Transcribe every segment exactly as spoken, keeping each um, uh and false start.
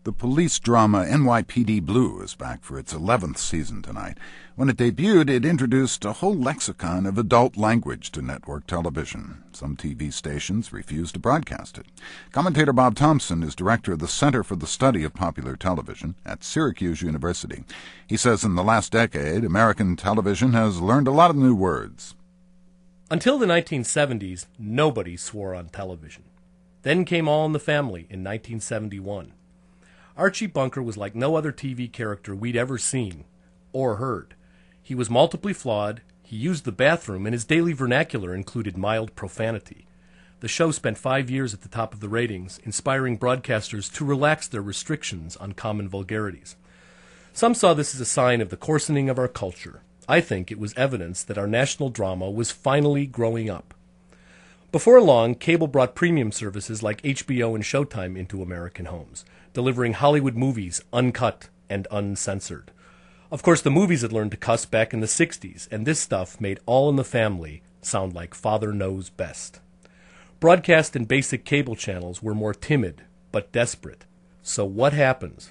The police drama N Y P D Blue is back for its eleventh season tonight. When it debuted, it introduced a whole lexicon of adult language to network television. Some T V stations refused to broadcast it. Commentator Bob Thompson is director of the Center for the Study of Popular Television at Syracuse University. He says in the last decade, American television has learned a lot of new words. Until the nineteen seventies, nobody swore on television. Then came All in the Family in nineteen seventy-one. Archie Bunker was like no other T V character we'd ever seen or heard. He was multiply flawed, he used the bathroom, and his daily vernacular included mild profanity. The show spent five years at the top of the ratings, inspiring broadcasters to relax their restrictions on common vulgarities. Some saw this as a sign of the coarsening of our culture. I think it was evidence that our national drama was finally growing up. Before long, cable brought premium services like H B O and Showtime into American homes, delivering Hollywood movies uncut and uncensored. Of course, the movies had learned to cuss back in the sixties, and this stuff made All in the Family sound like Father Knows Best. Broadcast and basic cable channels were more timid, but desperate. So what happens?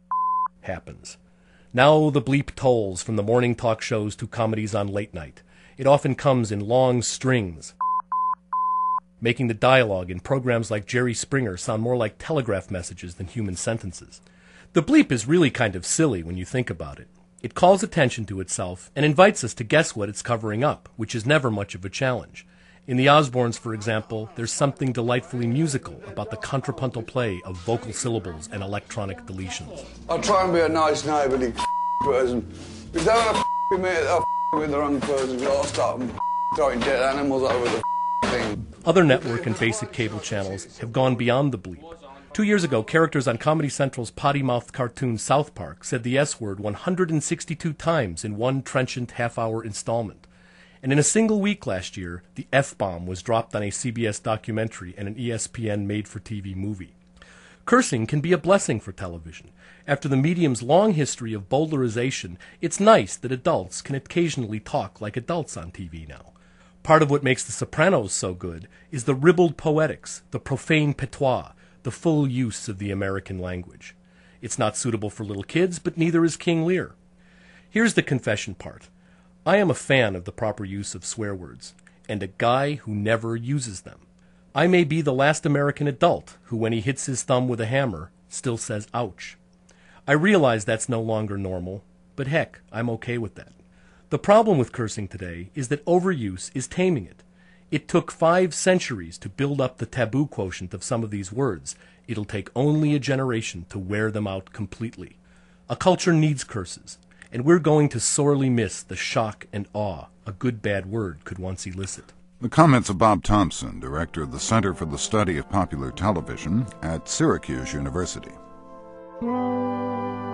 Happens. Now the bleep tolls from the morning talk shows to comedies on late night. It often comes in long strings, making the dialogue in programs like Jerry Springer sound more like telegraph messages than human sentences. The bleep is really kind of silly when you think about it. It calls attention to itself and invites us to guess what it's covering up, which is never much of a challenge. In The Osbournes, for example, there's something delightfully musical about the contrapuntal play of vocal syllables and electronic deletions. I try and be a nice neighbourly person. If they want to with me, they'll with the wrong person, because I'll start throwing dead animals over the thing. Other network and basic cable channels have gone beyond the bleep. Two years ago, characters on Comedy Central's potty-mouthed cartoon South Park said the S-word one hundred sixty-two times in one trenchant half-hour installment. And in a single week last year, the F-bomb was dropped on a C B S documentary and an E S P N made-for-T V movie. Cursing can be a blessing for television. After the medium's long history of bowdlerization, it's nice that adults can occasionally talk like adults on T V now. Part of what makes The Sopranos so good is the ribald poetics, the profane patois, the full use of the American language. It's not suitable for little kids, but neither is King Lear. Here's the confession part. I am a fan of the proper use of swear words, and a guy who never uses them. I may be the last American adult who, when he hits his thumb with a hammer, still says ouch. I realize that's no longer normal, but heck, I'm okay with that. The problem with cursing today is that overuse is taming it. It took five centuries to build up the taboo quotient of some of these words. It'll take only a generation to wear them out completely. A culture needs curses, and we're going to sorely miss the shock and awe a good bad word could once elicit. The comments of Bob Thompson, director of the Center for the Study of Popular Television at Syracuse University.